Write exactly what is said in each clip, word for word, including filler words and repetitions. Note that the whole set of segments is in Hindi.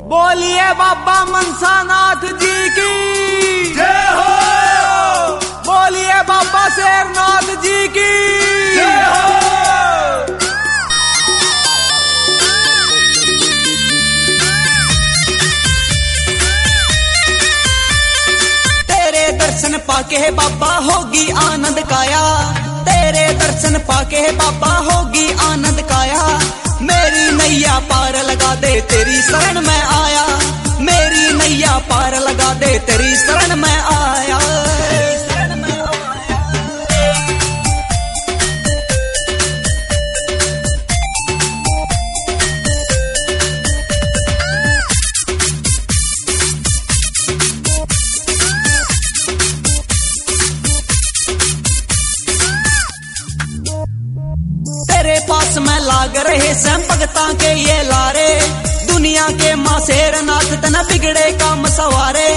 बोलिए बाबा मनसानाथ जी की जय हो। बोलिए बाबा शेरनाथ जी की जय हो। तेरे दर्शन पाके बाबा होगी आनंद काया, तेरे दर्शन पाके बाबा होगी आनंद काया। मेरी नैया पार लगा दे तेरी शरण में आया, मेरी नैया पार लगा दे तेरी शरण में आया। तेरे पास में लाग रहे सैम भगता के ये लारे, दुनिया के मां शेरनाथ तना बिगड़े काम सवारे।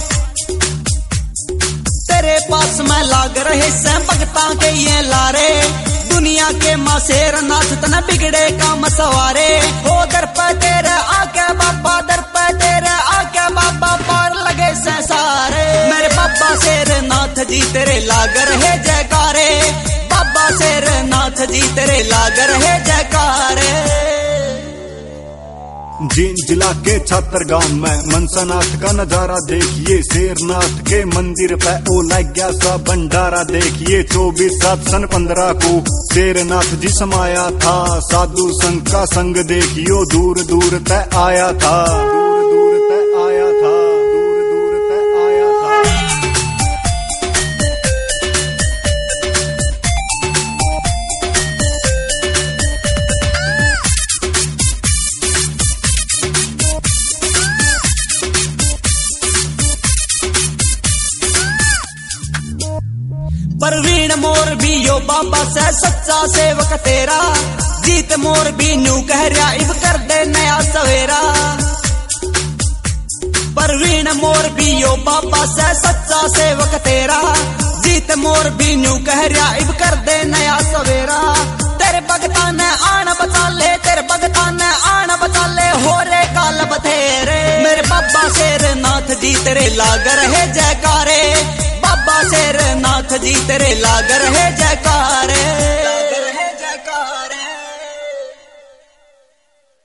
तेरे पास में लाग रहे सैम भगता के ये लारे, दुनिया के मां शेरनाथ तना बिगड़े काम सवारे। हो दर पे तेरे आके बाबा, दर पे तेरे आके बाबा पार लगे से सारे। मेरे बाबा शेरनाथ जी तेरे लाग रहे जयकारे, बाबा शेरनाथ जी तेरे लाग रहे जयकारे। जींद जिला के छात्र गांव में मनसानाथ का नजारा देखिए, शेरनाथ के मंदिर पे ओ लग गया सा भंडारा देखिए। चौबीस सात सन पंद्रह को शेरनाथ जी समाया था, साधु संघ का संग देखियो दूर दूर तक आया था, दूर दूर तक आया था, दूर दूर तक आया था। परवीन मोर भी यो बाबा से सच्चा सेवक तेरा, जीत मोर भी नू कह रहा इब कर दे नया सवेरा। परवीन मोर भी यो बाबा से सच्चा सेवक तेरा, जीत मोर भी नू कह रहा इब कर दे नया सवेरा। तेरे भगता ने आन बता ले, तेरे भगता ने आन बता ले, हो रे काल बथेरे। मेरे बाबा शेरनाथ जी तेरे लाग रहे जयकारे, बाबा शेरनाथ जी तेरे लाग रहे जयकारे।